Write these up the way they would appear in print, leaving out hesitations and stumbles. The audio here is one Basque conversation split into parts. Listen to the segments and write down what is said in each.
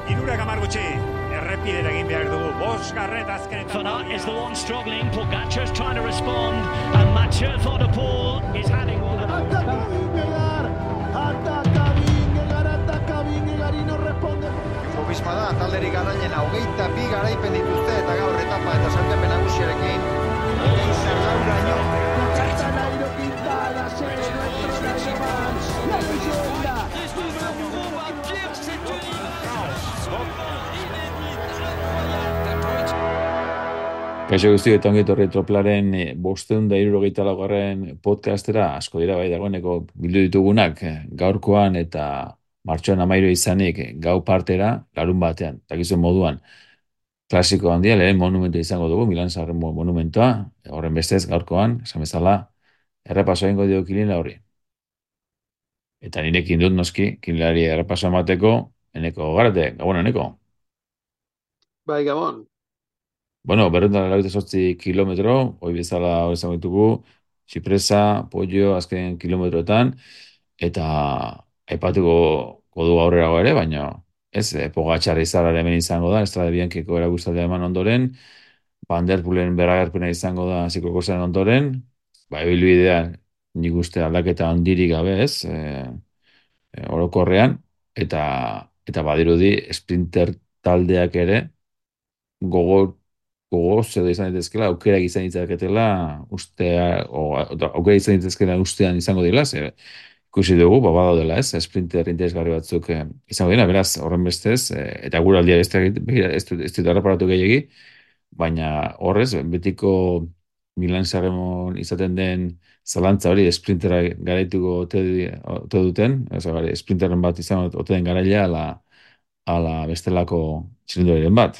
Hirurak hamar gutxi, errepidera egin behar dugu, bosgarret azkenetan. Van Aert is the one struggling, Pogacar's trying to respond, and Mathieu Van der Poel is having one. Ataca Vingegaard y no responde. Jumbo Visma da, talderik garailena, 22 garaipen dituzte eta gaur etapa eta sailkapen nagusiarekin. Gauraino. Nairo Quintana, nuestro nacional, la leyenda. Kaixo guzti eta ongi etorri Troplaren 574. Podcastera, asko dira bai dagoeneko bildu ditugunak gaurkoan eta martxoan 13 izanik gau partera, larun batean, dakizuen moduan, klasiko handia, lehen monumentu izango dugu, Milan San Remo monumentua, horren bestez gaurkoan, esan bezala, errepaso egingo dio Kilinla horri. Eta nirekin dut noski, Kilinlari errepaso emateko, Eneko Garate, gabon Eneko. Bai, Gabon. Bueno, 288 kilometro, hoi bezala hori izango ditugu, Txipresa, Pollo, azken kilometroetan, eta aipatuko du aurrerago ere, baina ez, Pogačar izarraren hemen izango da, Estrade Bianchiko erakustaldia eman ondoren, Van der Poelen berragerpena izango da ziklokrosaren ondoren, ibilbidean nik uste aldaketa handirik gabe ez, orokorrean, eta badirudi sprinter taldeak ere, gogoz edo izan ditezkela, aukerak izan ditzaketela aukera izan ditzakela ustean izango dela, ikusi dugu, badaudela ez, sprinter interesgarri batzuk izango dela, beraz, horren bestez, eta guraldia ez dut erreparatu gehiagi, baina horrez, betiko Milan San Remo izaten den zalantza hori sprintera garaituko ote duten, sprinteren bat izan ote den garaila ala bestelako txilindulariren bat.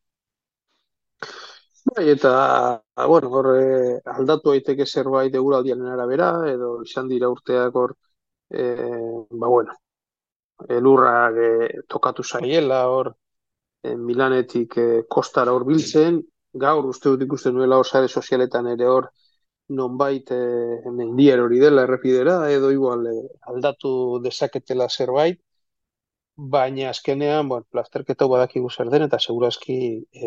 Bai, eta, bueno, hor aldatu daiteke zerbait eguraldiaren arabera, edo izan dira urteak hor, bueno, elurrak tokatu zaiela hor, Milanetik kostara hor biltzen, gaur uste dut ikusten nuela hor sare sozialetan ere hor, nonbait mendier hori dela errepidera, edo igual aldatu dezaketela zerbait, baina azkenean, bueno, lasterketa hau badakigu zer den, eta segurazki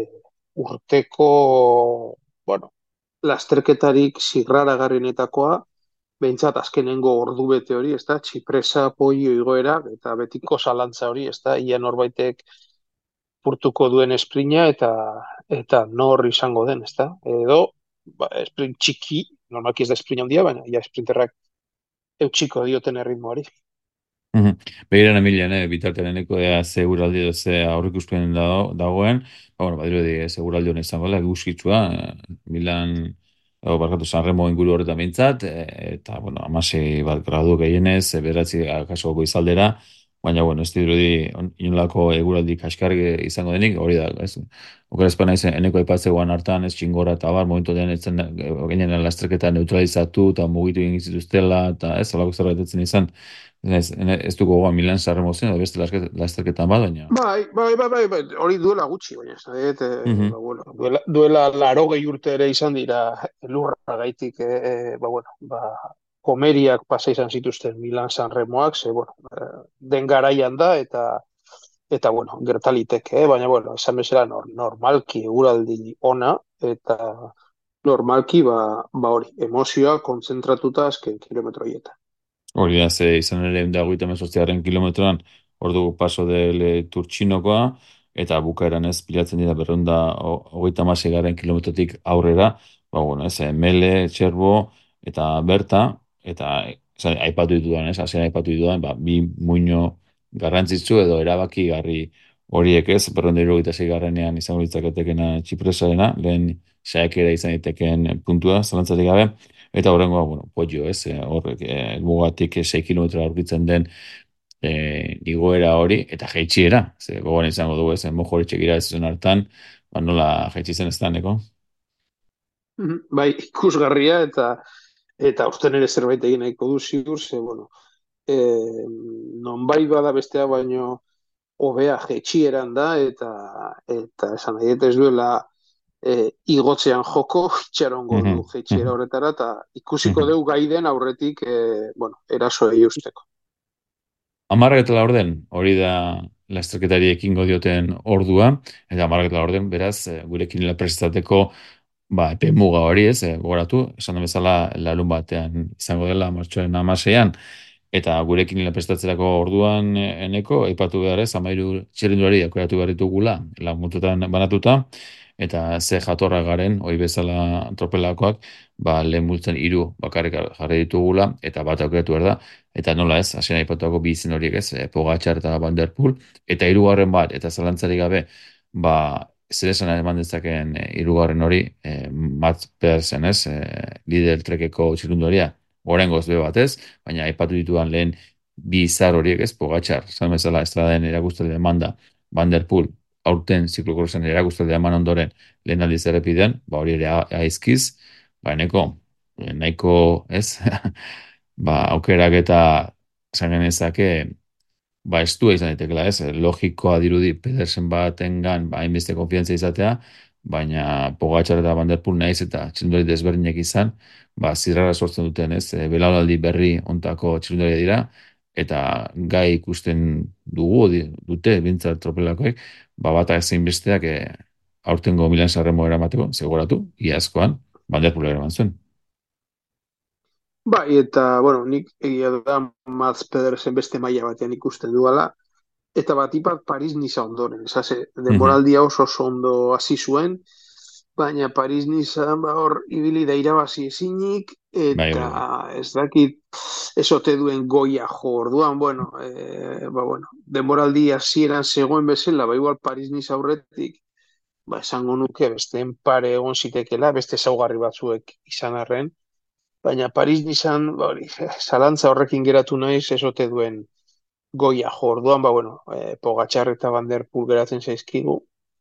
urteko, bueno, lasterketarik zirraragarrienetakoa, behintzat azkenengo ordubete hori, ez da, Txipresa, Pollo igoera, eta betiko zalantza hori, ez da, ia norbaitek purtuko duen esprina, eta nor izango den, ez da, edo, esprint txiki, normalki ez da esprina handia, baina ja esprinterrak eutxiko dioten erritmoari. Begiran Emilian, bitartereneko ze eguraldi edo ze aurreikuspen dagoen, badirudi eguraldi hona izango dela, eguzkitsua, Milan, barkatu San Remo inguru horretan behintzat, eta, 16 bat gradu gehienez, beratzi akaso goizaldera, baina, ez dirudi inolako eguraldi kaskarri izango denik, hori da, ez? Okerazpana izan, eneko aipatzegoan hartan, ez txingora eta bar, momentu den etzen ginen lasterketa neutralizatu eta mugitu egin zituztela, eta ez, alako zerbait etzen izan, ez dugu gogoan Milan San Remo zen, edo beste lasterketan bat, baina. Bai, hori duela gutxi, baina ez da, bueno, duela 80 urte ere izan dira lurra gaitik, komeriak pasa izan zituzten Milan San Remoak, den garaian da, eta bueno, gertaliteke, baina, bueno, esan bezala normalki eguraldi ona, eta normalki, hori, emozioa kontzentratuta azken kilometro hietan. Hori da, ze izan ere 138 kilometroan, hor dugu paso del Turtxinokoa, eta bukaeran ez pilatzen dira 236 kilometrotik aurrera, Mele, Txerbo, eta Berta, eta aipatu ditudan, hasieran aipatu ditudan, bi muino garrantzitsu edo erabakigarri horiek ez, 276 izango litzaketekena Txipresarena, lehen saiakera izan daiteken puntua, zalantzatik gabe, eta horrengoa, Pollo, ez, horrek, mugatik 6 kilometra aurkitzen den igoera hori, eta jaitsiera, ze gogoan izango dugu, ez, mojoritxek ira ez zuen hartan, nola jaitsi zen ez da, neko? Bai, ikusgarria, eta usten ere zerbait egin nahiko du ziur, ze, nonbait bada bestea baino hobea jaitsieran da, eta esan nahi ez duela igotzean joko, itxarongo du jaitsiera horretara, eta ikusiko dugu gaiden aurretik, erasoei usteko. 10 eta laurden, hori da lasterketari ekingo dioten ordua, eta 10 orden, beraz, gurekin prestatzeko epe muga hori ez, gogoratu, esan da bezala larun batean izango dela, martxoaren 16 eta gurekin prestatzerako orduan eneko, aipatu behar ez, 13 txirrindulari aukeratu behar ditugula, lau multzotan banatuta, eta ze jatorra garen, hoi bezala tropelakoak, lehen multzen 3 bakarrik jarri ditugula, eta bat aukeratu behar da, eta nola ez, hasien aipatuako bi izen horiek ez, Pogačar eta Van der Poel, eta hirugarren bat, eta zalantzarik gabe, zer esan eman dezakeen hirugarren hori, Mats Pedersen ez, Lidl Trekeko txirrindularia, oraingoz be batez, baina aipatu ditudan lehen bi izar horiek ez, Pogačar, zan bezala estraden erakustaldia emanda, Van der Poel, aurten ziklokrosen erakustaldia eman ondoren lehen aldiz errepidean, hori ere aizkiz, eneko, nahiko ez, aukerak eta esan genezake, estua izan daitekeela ez, logikoa dirudi Pedersen batengan, hainbeste konfiantza izatea, baina Pogačar eta Van der Poel naiz eta txirrindulari desberdinek izan, zirrara sortzen duten ez, belaunaldi berri ontako txirrindularia dira, eta gai ikusten dute, bintzat tropelakoek, bata ezin besteak aurtengo Milan Sanremo eramateko, seguratu, iazkoan, Van der Poel eraman zuen. Bai, eta, bueno, nik egia da Mats Pedersen beste maila batean ikusten duala, eta batipat Paris-Niza ondoren, esase, denboraldia oso ondo hasi zuen, baina Paris-Niza hor ibili da irabazi ezinik, eta ez dakit esote duen goia jo orduan, bueno, denboraldi hasieran zegoen bezala, igual Paris-Niza aurretik, esango nuke besteen pare egon zitekela, beste ezaugarri batzuek izan arren, baina Paris-Nizan, zalantza horrekin geratu naiz esote duen goia jo orduan, Pogačar eta Van der Poel geratzen zaizkigu,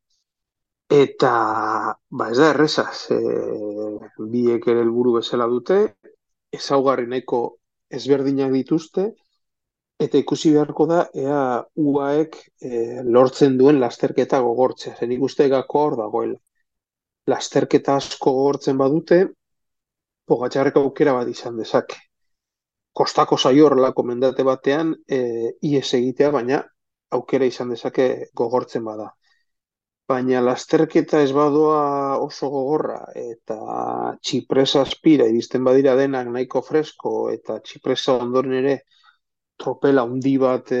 eta ez da errezaz, biek ere helburu bezala dute, ezaugarri nahiko ezberdinak dituzte, eta ikusi beharko da, ea UAEk lortzen duen lasterketa gogortzea, zen ikuste gako hor dagoela. Lasterketa asko gogortzen badute, Pogačarrek aukera bat izan dezake. Kostako saio horrelako mendate batean ies egitea, baina aukera izan dezake gogortzen bada. Baina lasterketa ez badoa oso gogorra eta txipresa aspira iristen badira denak nahiko fresko eta txipresa ondoren ere tropela handi bat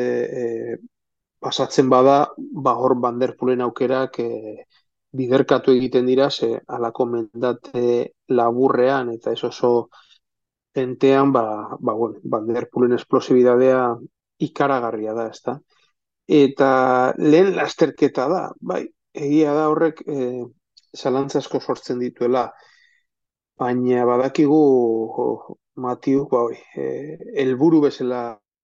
pasatzen bada, hor Van der Poelen aukerak biderkatu egiten dira, halako mendate laburrean eta ez oso entean, Van der Poelen esplosibidadea ikaragarria da, ezta? Eta lehen lasterketa da, egia da horrek zalantza asko sortzen dituela, baina badakigu Matiuk, helburu bezala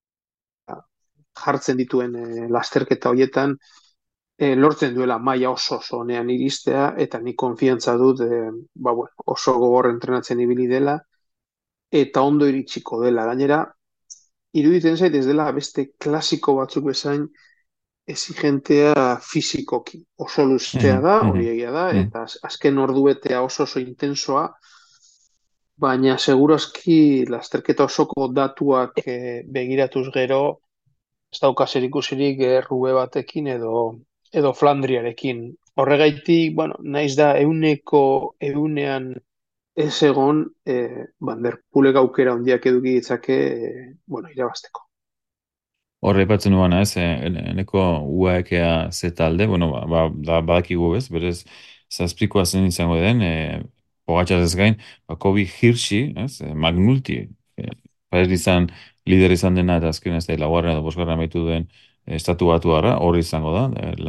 jartzen dituen lasterketa horietan, lortzen duela maila oso honean iristea, eta nik konfiantza dut oso gogor entrenatzen ibili dela, eta ondo iritsiko dela. Gainera, iruditzen zait ez dela beste klasiko batzuk bezain exigentea fizikoki. Oso luzea da, hori egia da, eta azken orduetea oso intensoa, baina segurazki lasterketa osoko datuak begiratuz gero, ez dauka zerikusirik Rube batekin edo Flandriarekin. Horregaitik, naiz da ehunean ez egon Van der Poelek aukera handiak eduki ditzake irabazteko. Horre aipatzen nuana ez, eneko UAEkea ze talde, badakigu ez, berez zazpikoa zen izango den, Pogačar ez gain, Kobi Hirsi, ez, Magnulti, parez izan lider izan dena eta azken ez da laugarren edo bosgarren amaitu duen estatu batuarra, hori izango da,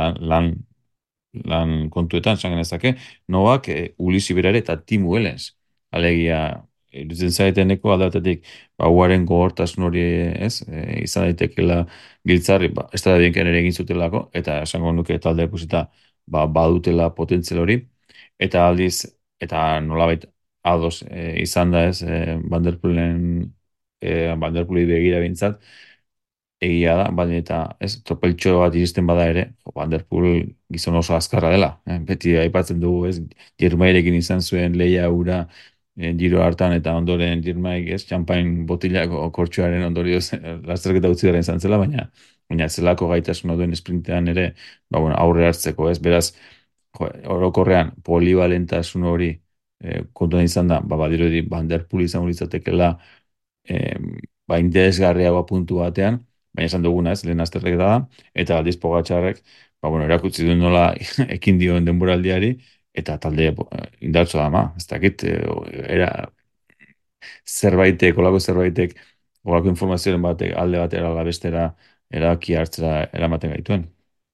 lan kontuetan esan genezake, Novak, Ulisi berare eta Tim Wellens, alegia, iruditzen zaiteneko aldatetik, UAEren gogortasun hori ez, izan daitekela giltzarri, ez da dienken ere egin zutelako, eta esango nuke talde ikusita badutela potentzial hori, eta aldiz, eta nolabait ados izan da ez, Van der Poeli begira bintzat, egia da, baina eta ez, tropeltxo bat iristen bada ere, Van der Poel gizon oso azkarra dela, beti aipatzen dugu ez, Jirmairekin izan zuen lehia ura, giro hartan eta ondoren Jirmaik ez, txampain botilako kortxoaren ondorioz lasterketa utzi garen izan zela, baina baina zelako gaitasuna duen esprintean ere, ba, bueno, aurre hartzeko, ez? Beraz, orokorrean polibalentasun hori kontuan izan da, ba, badirudi Van der Poel izango litzatekeela ba, interesgarriagoa puntu batean, baina esan duguna ez, lehen azterrek da, eta aldiz Pogačarrek, ba, bueno, erakutsi duen nola ekin dioen denboraldiari, eta talde indartsu da, ez dakit, era, zerbaitek, olako zerbaitek, olako informazioaren batek alde batera ala bestera erabaki hartzera eramaten gaituen.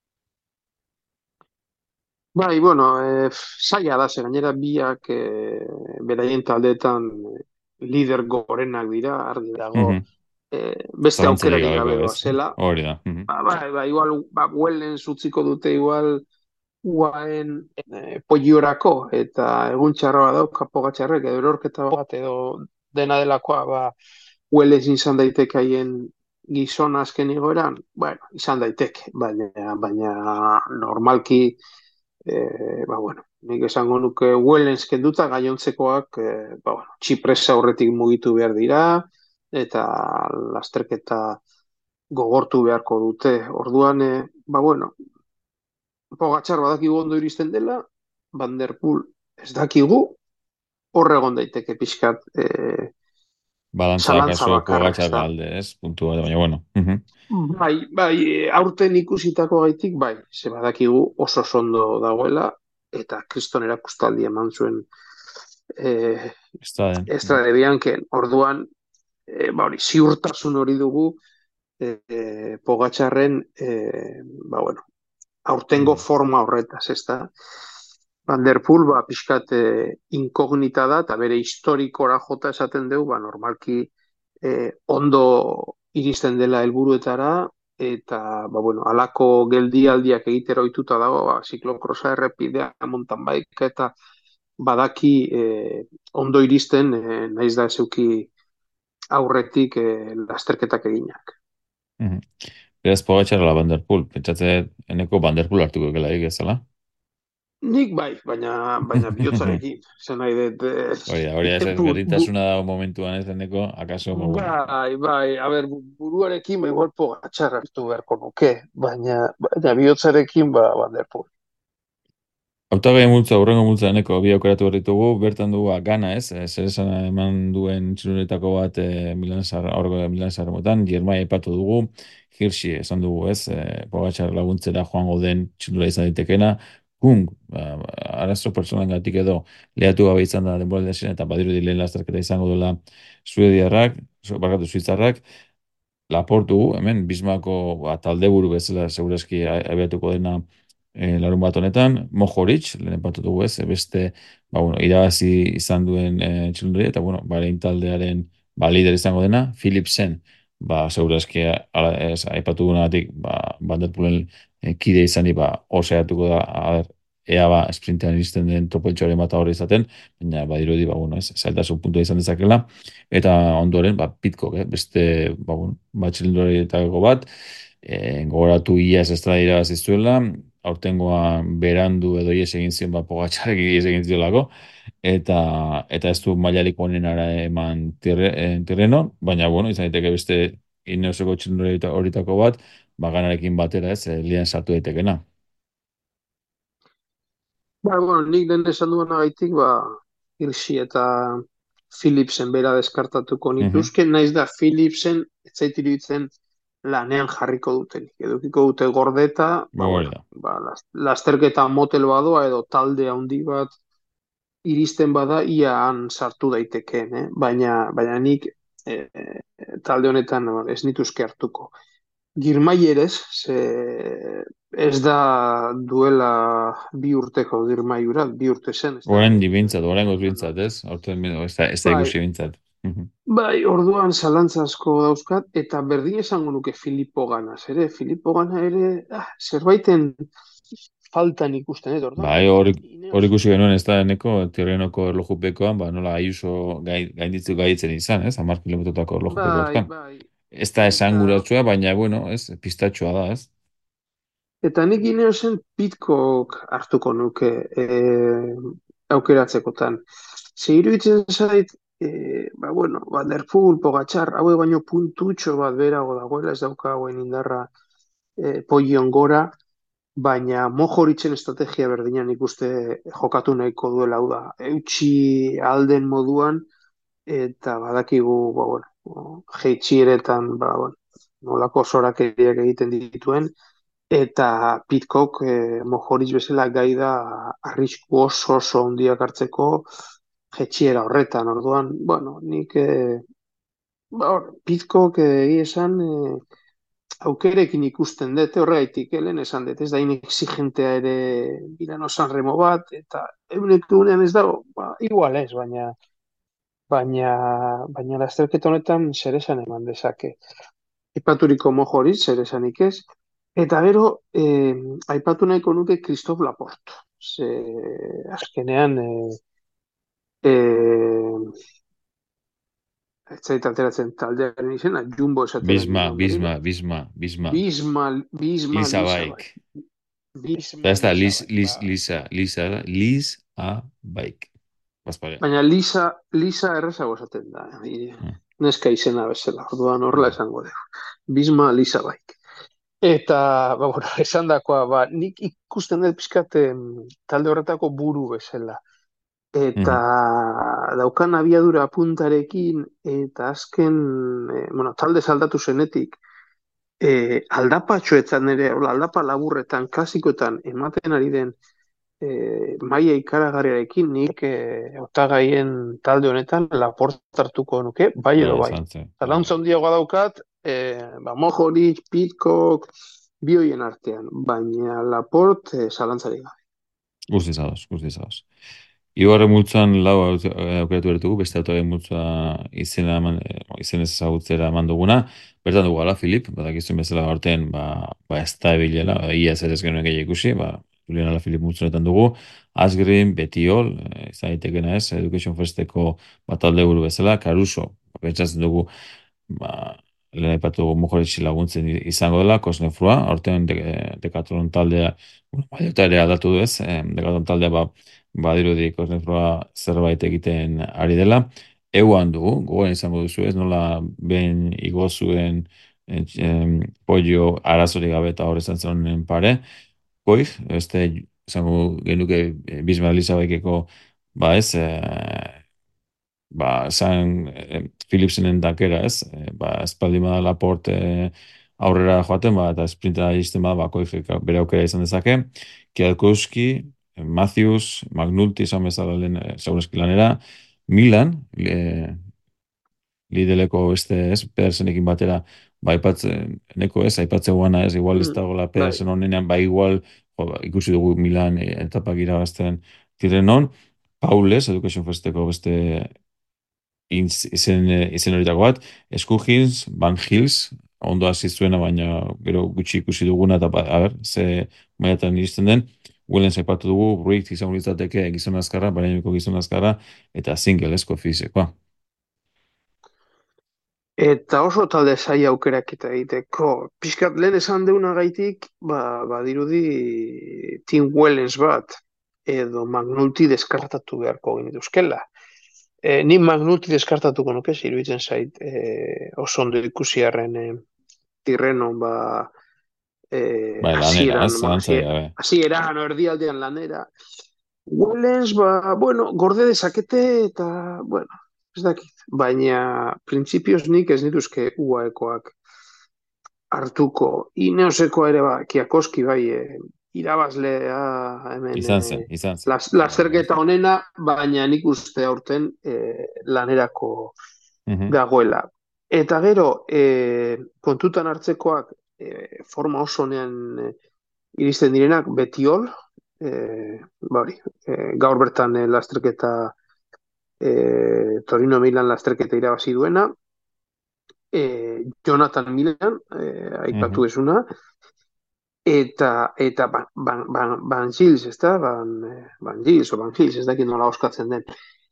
Bai, bueno, zaila da, ze gainera biak beraien taldeetan lider gorenak dira, argi dago, Mhm. beste Zalantzarik aukerarik gabe gabeko ez, doazela. hori da. Mhm. Ba, igual, Wellen utziko dute igual UAEn polliorako, eta egun txarra badauka Pogačarrek edo erorketa bat edo dena delakoa, ba, Welles izan daiteke haien gizon azken igoeran, bueno, izan daiteke, baina normalki, ba, bueno, nik esango nuke Wellens kenduta gainontzekoak, ba, bueno, txipresa aurretik mugitu behar dira, eta lasterketa gogortu beharko dute. Orduan, ba, bueno, Pogačar badakigu ondo iristen dela, Van der Poel ez dakigu, hor egon daiteke pixkat Balantza zalantza kaso bakarra, ez Pogačar da. alde, ez, puntu bat, baina bueno. Mhm. Bai, aurten ikusitako gaitik, bai, ze badakigu oso ondo dagoela, eta kriston erakustaldi eman zuen Ez da den. Estrade Bianchen. Orduan, ba hori, ziurtasun hori dugu Pogačarren, ba bueno, aurtengo forma horretaz, ez da. Van der Poel, ba, pixkat inkognita da, eta bere historikora jota esaten dugu, ba, normalki ondo iristen dela helburuetara, eta, ba, bueno, halako geldialdiak egitera ohituta dago, ba, ziklokrosa errepidea, mountain bike, eta badaki ondo iristen, naiz da zeuki aurretik lasterketak eginak. Mhm. Beraz, Pogačar ala Van der Poel, pentsatze eneko Van der Poel hartuko gela ezala? Nik bai, baina bihotzarekin, zen nahi dut, Hori da, ez berdintasuna dago momentuan ez eneko, akaso, ba, bueno. bai, a ber, buruarekin, ba, igual Pogačar hartu beharko nuke, baina bihotzarekin, ba, Van der Poel. Hautagai multza, hurrengo multza eneko bi aukeratu berritugu, bertan dugu Gana ez, zer esan eman duen txiluretako bat aurgo Milan Sarremotan, Jermai aipatu dugu, Hirschi esan dugu ez, Pogačar laguntzera joango den txilura izan ditekena, Kung, arazo personalengatik edo lehatu gabe izan da denbora desien eta badirudi lehen lasterketa izango dela Suediarrak, Suitzarrak, Laportu, hemen, Bismako taldeburu bezala segurazki abiatuko dena larun bat honetan, Mohoric, lehen epatu dugu ez, beste, ba, bueno, irabazi izan duen txilundari, eta, bueno, Bahrein taldearen lider izango dena, Philipsen, ba, segurazki aipatu duenatik, ba, Van der Poelen kide izani, ba, oseatuko da, a ber, ea ba, sprintean iristen den tropeltxoaren bat hori izaten, baina badirudi, ba, bueno, ez, zailtasun puntua izan dezakela, eta ondoren, ba, Pitcock, beste, ba, bueno, txilundarietako bat, gogoratu iaz Estrada irabazizuela, aurtengoa berandu edo ies egin zion, ba, Pogačarrek ies egin ziolako, eta ez du mailalik onenara eman terreno, baina, bueno, izan daiteke beste ineoseko txilundari horitako bat, ba, Ganarekin batera ez, lian sartu daitekena. Ba, bueno, nik den esan duena gaitik, ba, Hirschi eta Philipsen bera deskartatuko Mhm. nituzke, naiz da Philipsen, ez zait iruditzen lanean jarriko duten. Edukiko dute gordeta, Ba, ba, hori bueno, da. ba, lasterketa motel badoa edo talde handi bat iristen bada ia han sartu daitekeen, baina nik talde honetan ez nituzke hartuko. Girmaier ze ez da duela bi urteko girmaiura, bi urte zen, ez da? Orain dibintzat, orain gozbintzat, ez? Aurten, ez da Bai, ikusi bintzat. Mhm. bai, orduan zalantza asko dauzkat, eta berdin esango nuke Filippo Ganaz, ere, Filippo Gana ere, zerbaiten faltan ikusten, orduan, Bai, hor Ineos, ikusi genuen ez da eneko terrenoko erlojupekoan, ba, nola Ayuso gainditzu gaitzen izan, ez? 10 kilometrotako erlojupeko bai, hortan. bai, Ez da eta esanguratsua, baina, bueno, ez, pistatxoa da, ez? Eta nik Ineosen Pitcock hartuko nuke aukeratzekotan. Ze iruditzen zait, ba, bueno, Van der Poel, Pogačar, hauek baino puntutxo bat berago dagoela, ez dauka hauen indarra Poion gora, baina Mojoritzen estrategia berdinan ikuste jokatu nahiko duela, hau da, eutxi alden moduan, eta badakigu, ba, bueno, jeitxieretan, ba, bueno, nolako zorakeriak egiten dituen, eta Pitcock Mojoritz bezala gai da arrisku oso handiak hartzeko jetxiera horretan, orduan, bueno, nik ba, Pitcock egia esan aukerekin ikusten dut, horregaitik, lehen esan dut, ez da inexigentea ere Milano Sanremo bat, eta egunean ez dago, ba, igual ez, baina lasterketa honetan zer esan eman dezake. Aipaturiko Mojoritz, zer esanik ez, eta gero, aipatu nahiko nuke Christophe Laporte. Ze, azkenean, ez zait ateratzen taldearen izena, Jumbo esaten Bisma, den Bisma, berriro. Bisma, Bisma. Bisma Lisa Lisa Bike. Bike. Bisma Da ez da, Lisa Bike. Ba. Lisa, Lisa Bike. Bazparea. Baina Lisa errezago esaten da. Neska izena bezala, orduan horrela esango dugu. Bisma Lisa Bike. Eta, ba, bueno, esan dakoa, ba, nik ikusten dut pixkat talde horretako buru bezala. Eta daukan abiadura puntarekin, eta azken, bueno, talde saldatu zenetik, aldapatxoetan ere, aldapa laburretan, klasikoetan ematen ari den maila ikaragarriarekin nik hautagaien talde honetan Laporte hartuko nuke, bai edo bai. Zalantza handiagoa daukat, ba, Mojoritz, Pitcock, bi horien artean, baina Laporte zalantzarik gabe. Guztiz ados. Hirugarren multzoan lau aukeratu bertugu, beste autoaren multzoa izenez ezagutzera eman duguna. Bertan dugu Alaphilippe, badakizuen bezala aurten, ba ez da ebilela, ia zer ez genuen gehiago ikusi, ba, Julian Alaphilippe multzonetan dugu. Asgreen, Bettiol, izan daitekena ez, Education Firsteko talde buru bezala, Caruso, pentsatzen dugu, ba, lehen aipatu Mojoritz laguntzen izango dela, Cosnefroy, aurten Decathlon taldea, baita ere aldatu du ez, Decathlon taldea badirudi Cosnefroy zerbait egiten ari dela. Euan dugu, gogoen izango duzu ez, nola behin igo zuen pollo arazorik gabe eta horrezan zen pare. Koik, beste izango genuke Bisma Elizabaikeko, ba ez, ba, San Philipsenen dakera, ez? Ba, espaldin bada Laporte aurrera joaten, ba, eta sprintera izten bada, ba, Koik bere aukera izan dezake. Kwiatkowski, Matthews, McNulty izan bezala lehen Saureski lanera. Milan, lideleko beste, ez? Pedersenekin batera, ba, neko ez, aipatzen guana, ez? Igual ez dagoela Pedersen honenean, ba, igual, ikusi dugu Milan etapak irabazten Tirrenon. Paules, Education Firsteko beste izen horietako bat, Skujins, Van Hils, ondo hasi zuena, baina gero gutxi ikusi duguna, eta ze mailatan iristen den, Willens aipatu dugu, Ruiz izango litzateke gizon azkarra, baraineko gizon azkarra, eta single esko fizekoa. Eta oso talde zaila aukerak eta egiteko. Piskat lehen esan deuna gaitik, ba dirudi Tim Wellens bat, edo McNulty deskartatu beharko genituzkela. Ni McNulty deskartatuko nuke, iruditzen zait, oso ondo ikusiarren Tirrenon, ba, hasieran, erdialdean lanera. Wellens, ba, bueno, gorde dezakete, eta, bueno, ez dakit, baina printzipioz nik ez nituzke UAEkoak hartuko. Ineosekoa ere, ba, Kwiatkowski bai, irabazlea hemen izan zen. Lasterketa honena, baina nik uste aurten lanerako dagoela. Eta gero, kontutan hartzekoak forma oso honean iristen direnak, Bettiol, gaur bertan lasterketa Torino Milan lasterketa irabazi duena, Jonathan Milan, aipatu ezuna, eta Van Gils, ez da? Van Gils, ez dakit nola oskatzen den.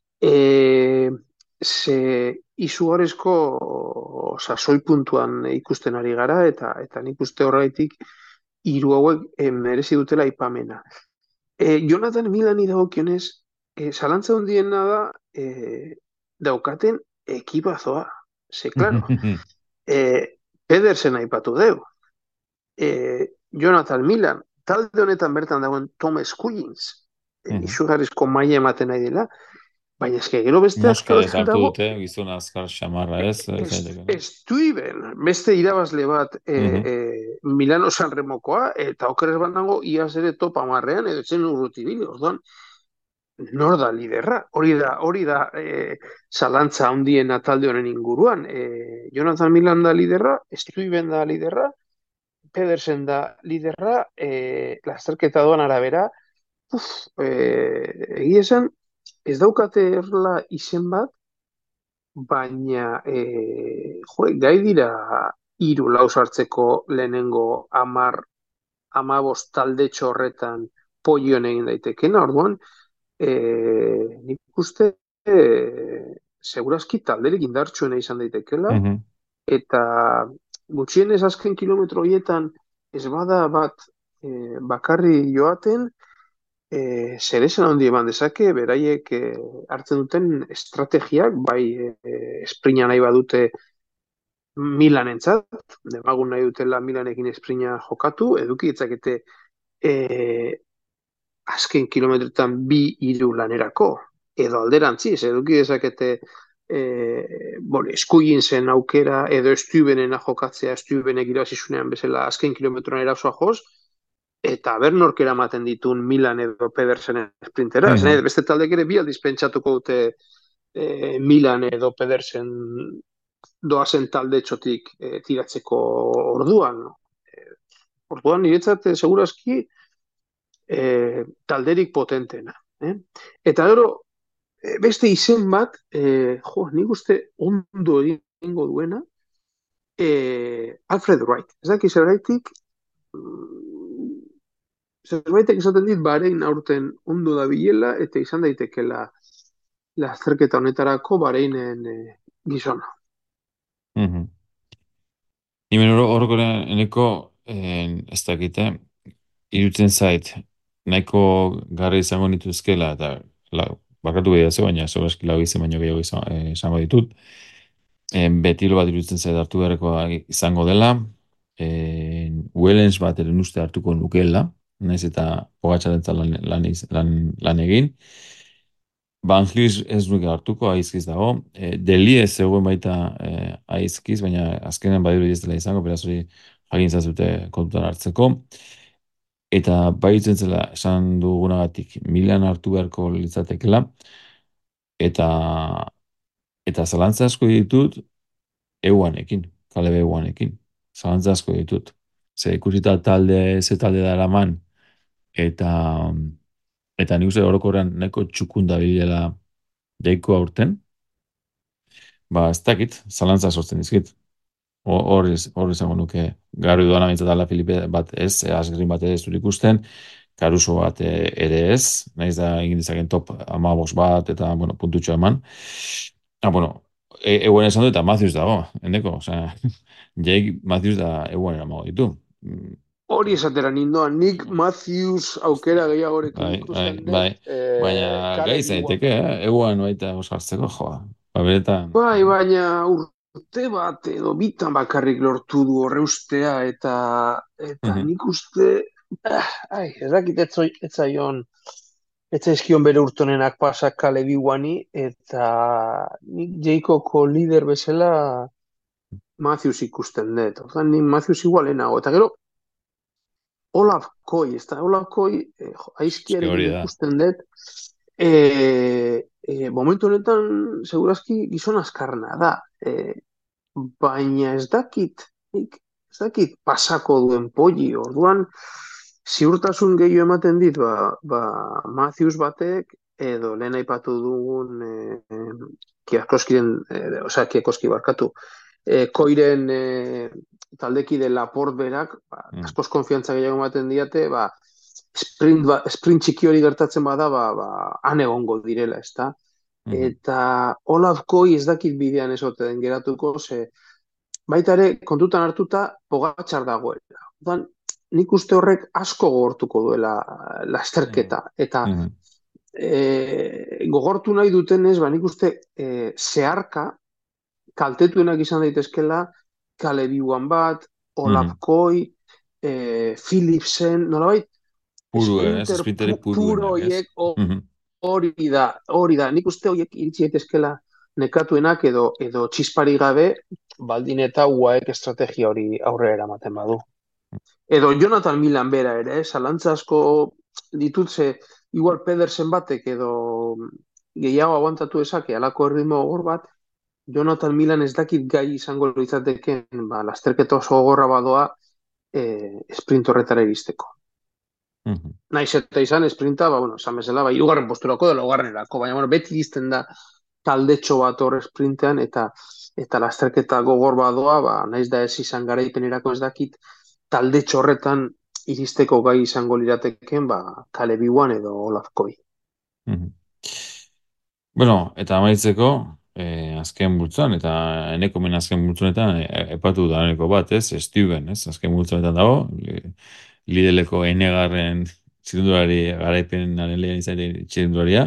Ze izugarrizko sasoi puntuan ikusten ari gara, eta nik uste horretik hiru hauek merezi dutela aipamena. Jonathan Milani dagokionez, zalantza hundiena da daukaten ekipazoa. Ze, klaro, Pedersen aipatu deu. Jonathan Milan, talde honetan bertan dagoen Thomas Collins, Mhm. izugarrizko maila ematen nahi dela, baina eske gero besteak Mosca hartu dago, dute, gizon azkar xamarra ez zaiteke, no? Estuiben, beste irabazle bat Mhm. Milano Sanremokoa, eta okerez banago iaz ere top 10ean edo zen urrutibili, orduan, nor da liderra? Hori da zalantza handien talde honen inguruan. Jonathan Milan da liderra, Estuiben da liderra, Pedersen da liderra, lasterketa doan arabera, egia esan, ez daukate erla izen bat, baina gai dira hiru lau sartzeko lehenengo 10 talde horretan poioen egin daitekena, orduan, nik uste segurazki talderik indartsuena izan daitekela, Mhm. eta gutxienez azken kilometro horietan ez bada bat bakarri joaten, zer esan handi eman dezake, beraiek hartzen duten estrategiak, bai esprina nahi badute Milanentzat, demagun nahi dutela Milanekin esprina jokatu, eduki ditzakete eh, azken kilometretan bi hiru lanerako, edo alderantziz, eduki dezakete eskuin zen aukera, edo estuibenena jokatzea, estuibenek irabazizunean bezala azken kilometroan erasoa joz, eta ber nork eramaten ditun Milan edo Pedersen sprintera. Mhm. Beste taldek ere bi aldiz pentsatuko dute Milan edo Pedersen doazen talde txotik tiratzeko orduan. Orduan, niretzat, segurazki, talderik potentena. Eta gero, beste izen bat, nik uste ondo egingo duena, Alfred Wright. Ez daki zerbaitik, zerbaitek esaten dit, Bahrein aurten ondo da bilela, eta izan daitekela lasterketa honetarako Bahreinen gizona. Mhm. Nimen orokorrean eneko ez dakite, irutzen zait, nahiko garri izango nituzkela, eta bakatu gehiago ze, baina sobreski lau izan baino gehiago izango ditut. Betilo bat irutzen zait hartu beharrekoa izango dela, Wellens bat eren uste hartuko nukela, naiz eta Pogačaren lan egin. Van Gils ez nuke hartuko, aizkiz dago. Delie zegoen baita aizkiz, baina azkenean badiru ez dela izango, beraz hori jakin zute kontutan hartzeko. Eta baitzen zela esan dugunagatik Milan hartu beharko litzatekela, eta eta zalantza asko ditut euanekin, kalebe euanekin. Zalantza asko ditut. Ze ikusita ze talde da eraman, eta eta nik uste orokorrean nahiko txukun da bilela deiko aurten, ba, ez dakit, zalantza sortzen dizkit. Hor izango nuke, garbi duan amintzat ala Filipe bat ez, Asgreen bat ez dut ikusten, Caruso bat ere ez, nahiz da egin dizaken top 15 bat, eta, bueno, puntutxo eman. Bueno, euen esan dut, eta Matthews dago, endeko, osea, Jake Matthews da euen eramago ditu. Hori esatera nindoan, Nick Matthews aukera gehiagorekin ikusten Bai, dut, baina gai Caleb Ewan zaiteke, baino. euen baita osartzeko, joa. Ba, beretan, Bai, baina urte bat edo bitan bakarrik lortu du horre ustea, eta mhm, nik uste, ez dakit ez zaion, ez zaizkion bere urtonenak pasak Caleb Ewani, eta nik Jacobko lider bezala Matthews ikusten dut. Orduan, nik Matthews igualenago. Eta gero, Olaf Koy, ez da, Olaf Koy, eske hori aizkiarekin da. ikusten dut, momentu honetan, segurazki, gizon azkarna da. Baina ez dakit pasako duen poli, orduan, ziurtasun gehiago ematen dit, Matthews batek, edo lehen aipatu dugun, Kiakoskiren, Kiakoski barkatu, koiren taldekide Laport berak, Mm, askoz konfiantza gehiago ematen diate, sprint txiki hori gertatzen bada, han egongo direla, ezta? mhm, Eta Olaf Koi ez dakit bidean ez ote den geratuko, ze baita ere kontutan hartuta Pogačar dagoela. Orduan, nik uste horrek asko gogortuko duela mhm, lasterketa. Eta mhm, gogortu nahi dutenez, nik uste zeharka kaltetuenak izan daitezkela Caleb Ewan bat, Olaf mhm, Koi, Philipsen, nolabait, sprinter sprinterik puro puruenak, ez? horiek Mhm. hori da. Nik uste horiek iritsi daitezkela nekatuenak edo txispari gabe, baldin eta UAEk estrategia hori aurrera eramaten badu. Edo Jonathan Milan bera ere, zalantza asko ditutze, igual Pedersen batek edo gehiago aguantatu ezake, alako erritmo gogor bat, Jonathan Milan ez dakit gai izango litzateken, lasterketa oso gogorra badoa, sprint horretara iristeko. Mhm. Naiz eta izan sprinta, esan bezala, hirugarren posturako edo laugarrenerako, baina beti izten da taldetxo bat hor sprintean eta lasterketa gogor badoa, naiz da ez izan garaipenerako ez dakit, taldetxo horretan iristeko gai izango lirateken, Caleb Ewan edo Olaf Koy. Mhm. Bueno, eta amaitzeko, azken multzoan, eta eneko men azken multzonetan, epatu da eneko bat, ez? Steven, ez? Azken multzonetan dago, lideleko enegarren txirundulari garaipenaren lehen izaile txirundularia.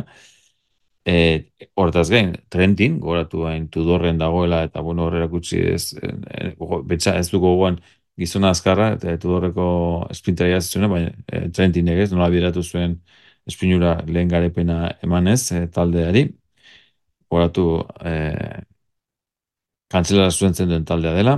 Hortaz gain, Trentin, goratu hain Tudorren dagoela, eta bueno, horrela kutsi betxa ez dugu gogoan gizona azkarra, eta Tudorreko sprintaria zuen, baina Trentin egez, nola bideratu zuen espinura lehen garaipena emanez taldeari. Goratu kantzelara zuen zen duen taldea dela,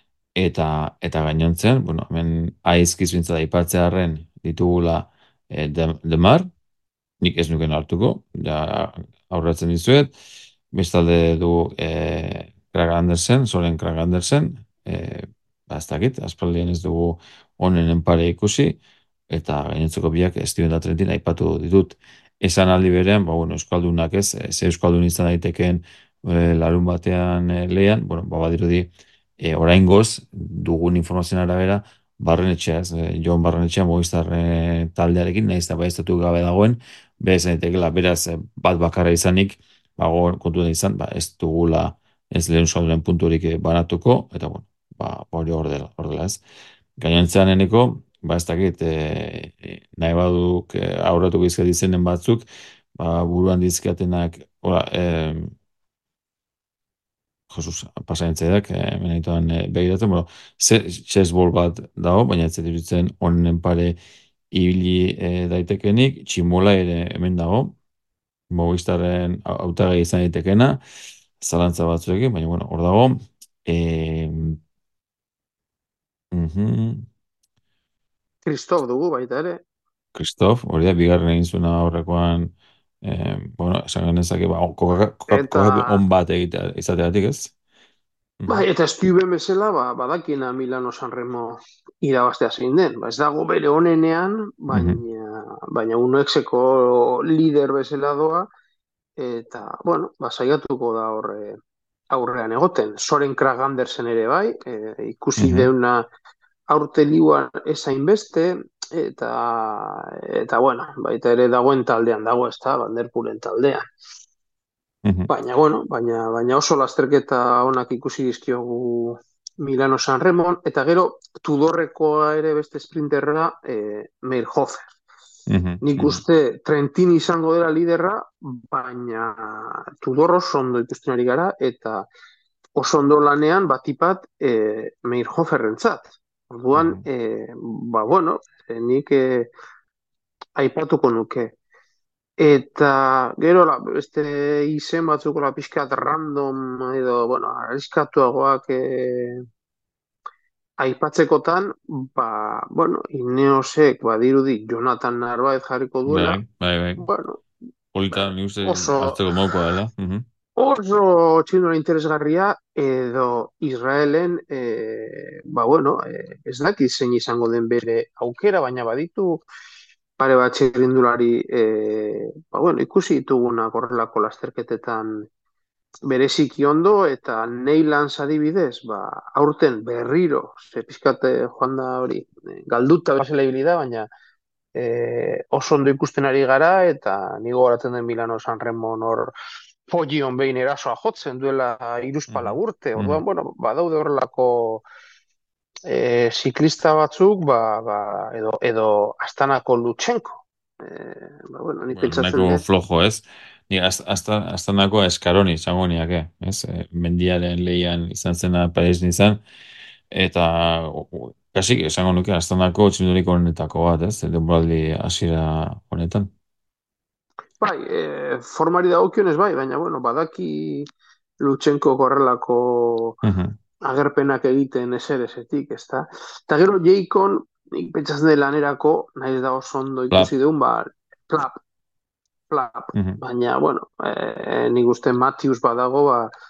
eta gainontzen, bueno, hemen aizkiz bintza da ipatzearen ditugula Demar, nik ez nuken hartuko, ja aurratzen dizuet, bestalde du Craig Andersen, Soren Craig Andersen, ez dakit, aspaldian ez dugu onenen pare ikusi, eta gainontzeko biak Steven da Trentin aipatu ditut. Esan aldi berean, Euskaldunak ez, ze Euskaldun izan daitekeen larun batean lehan, badirudi oraingoz dugun informazioen arabera, Barrenetxea, Jon Barrenetxea Movistar taldearekin, nahiz eta baiestatu gabe dagoen, bez daitekeela, beraz bat bakarra izanik, kontu da izan, ez dugula ez lehen Euskaldunen punturik banatuko, eta hori ordela ez. Gainontzean eneko, ez dakit, nahi baduk aurratu gizkat izenen batzuk, buruan dizkatenak, Jesus, pasaintzaidak, menituan begiratzen, chessball bat dago, baina ez dirutzen onen pare ibili daitekenik, tximola ere hemen dago, Movistarren hautagai izan daitekena, zalantza batzuekin, baina hor dago. Kristof dugu baita ere. Kristof, hori da, bigarren egin zuena aurrekoan, esan genezake, kokatu on bat izateatik ez? Eta Steven bezala, badakina Milano Sanremo irabaztea zein den. Ez dago bere onenean, baina unoexeko lider bezala doa, eta, saiatuko da horre aurrean egoten. Soren Krag Andersen ere bai, ikusi deuna aurte liuan ezain beste, eta baita ere dagoen taldean dago, ez da, Van der Poolen taldean. Baina oso lasterketa onak ikusi dizkiogu Milano Sanremon, eta gero Tudorrekoa ere beste sprinterra Meirhofer. Nik uste Trentin izango dela liderra, baina Tudor oso ondo ikusten ari gara, eta oso ondo lanean batipat Meirhoferrentzat. Orduan, nik aipatuko nuke. Eta gero beste izen batzuk pixkat random edo, arriskatuagoak aipatzekotan, Ineosek badirudi Jonathan Narvaez jarriko duela. Bai. Polita, ni uste hartzeko maukoa dela. Oso txindura interesgarria edo Israelen, ez dakit zein izango den bere aukera, baina baditu pare bat txirrindulari, ikusi ditugunak horrelako lasterketetan bereziki ondo, eta Neylands adibidez, aurten berriro, ze pizkate joan da hori, galduta basela ibilida, baina oso ondo ikusten ari gara, eta nigo goratzen den Milano Sanremon hor Pogion behin erasoa jotzen duela hiruzpala urte. Orduan, badaude horrelako ziklista batzuk, edo Astanako Lutsenko. Nik pentsatzen dut. Flojo ez. Ni Astanako Eskaroni izango niake, ez? Mendiaren lehian izan zena Paris izan, eta Kasik, esango nuke, aztandako txindurik honetako bat, ez? Denboraldi hasiera honetan. Bai, formari dagokionez bai, baina bueno, badaki Lutsenko horrelako Mhm. agerpenak egiten ezerezetik, ezta? Eta gero Jeikon, nik pentsatzen dut lanerako, nahiz da oso ondo Plap. ikusi deun, plap, plap. Mhm. Baina, bueno, nik uste Matthews badago,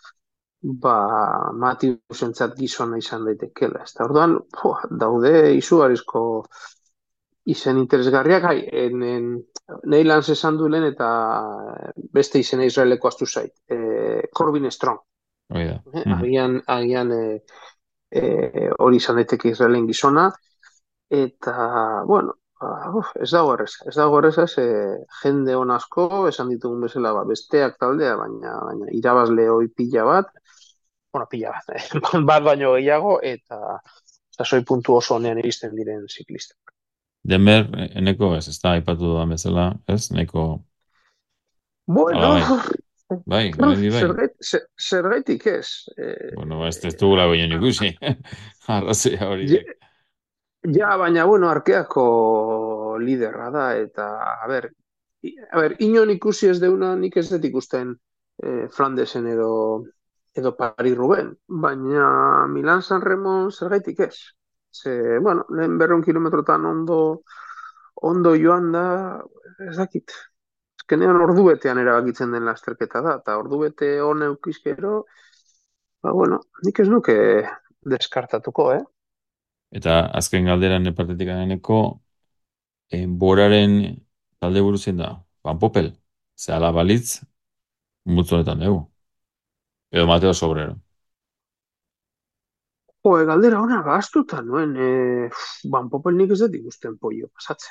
Matthewsentzat gizona izan daitekela, ezta? Orduan, daude izugarrizko izen interesgarriak, Neylands esan du lehen eta beste izena Israeleko astu zait. Corbin Strong. Hori da. Mhm. Agian hori izan daiteke Israelen gizona. Eta, bueno, ez dago erreza, jende on asko, esan ditugun bezala, besteak taldea, baina irabazle hoi pila bat, bat baino gehiago, eta sasoi puntu oso honean iristen diren ziklistak. Denver, eneko ez da, aipatu dudan bezala, ez? Neko, Bueno, bai, bai. zergaitik ez. Bueno, ez dugula goien ikusi. Arrazia hori. Ja, baina, bueno, arkeako liderra da, eta, a ber, inon ikusi ez deuna, nik ez dut ikusten Flandesen edo Paris-Roubaix, baina Milan-San Remo zergaitik ez. Bueno, lehen 200 kilometrotan ondo joan da, ez dakit. Azkenean ordubetean erabakitzen den lasterketa da, eta ordubete hon eukizkero, bueno, nik ez nuke deskartatuko, Eta azken galderan partetik aneko, boraren talde buruzien da, Van Poppel, ze ala balitz, mutzonetan dugu. Edo Mateo Sobrero. Galdera ona gaztuta nuen, Van Poppel nik ez dut ikusten pollo pasatzen.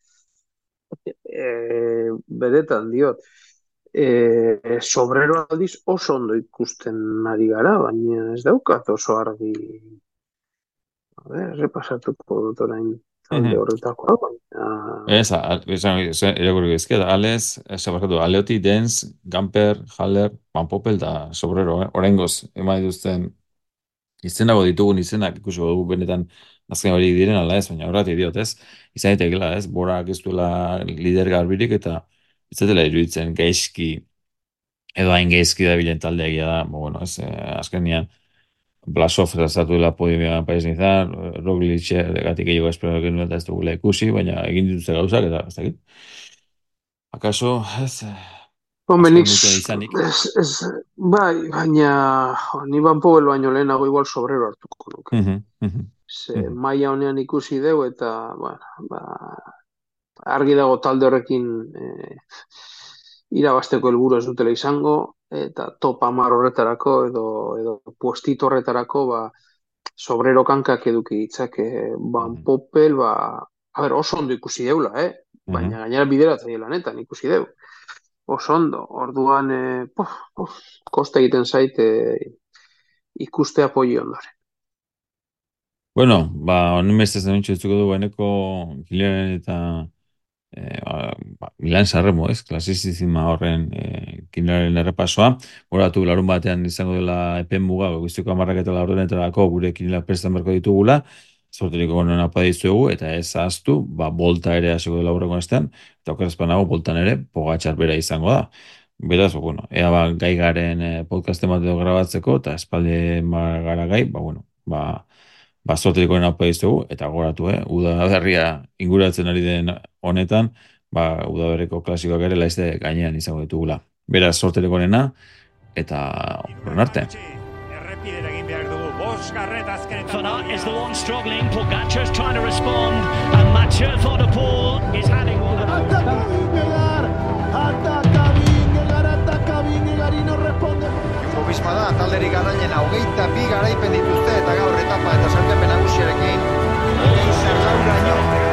Beretan diot. Sobrero aldiz oso ondo ikusten ari gara, baina ez daukat oso argi. Repasatuko dut orain talde horretakoa, baina... Irakurri gezketa, Aleoti, Dens, Gamper, Haller, Van Poppel da Sobrero, oraingoz, eman dituzten izenago ditugun izenak ikusiko dugu benetan azken hori diren ala ez, baina horretik diot ez, izan ditekela ez, Borak ez duela lider garbirik eta ez dela iruditzen gaizki edo hain gaizki da bilen taldea egia da, bueno, ez, azkenian Blasov zatu dela podiumean Paris Nizar, Roglic gatik egiko espero genuen eta ez dugula ikusi, baina egin dituzte gauzak eta ez dakit. Akaso, ez... Nik bai, baina ni Van Poppel baino lehenago igual Sobrero hartuko nuke. Maila honean ikusi deu eta argi dago talde horrekin irabasteko helburu ez dutela izango eta top 10 horretarako edo puestito horretarako Sobrero kankak eduki ditzake Van Poppel oso ondo ikusi deula, baina gainera bideratzaile lanetan ikusi deu. Oso ondo, orduan kosta egiten zait ikuste apoio ondoren. Bueno, honen bestez dementxo dutzuko du eneko Kilian eta Milan Sanremo, ez? Klasizizima horren Kilianaren errepasoa. Horatu larun batean izango dela epen muga, guztiko 10 eta laurdenetarako gure Kilian prestan berko ditugula, sorteriko gonen apa dizuegu, eta ez ahaztu, bolta ere hasiko dela aurreko astean, eta okerazpanago boltan ere Pogačar bera izango da. Beraz, bueno, ea gai garen podcasten bat edo grabatzeko, eta espaldi gara gai, sorteriko gonen apa dizuegu, eta goratu, uda berria inguratzen ari den honetan, uda berriko klasikoak ere laizte gainean izango ditugula. Beraz, sorteriko gonena, eta horren arte. Van Aert is the one struggling. Pogačar's trying to respond, and Mathieu van der Poel is handing one. Ataca Vingegaard y no responde. Jumbo-Visma da, talderik garrailena 22 garaipen dituzte eta gaur etapa eta sailkapen nagusiarekin 24 zerlauraino.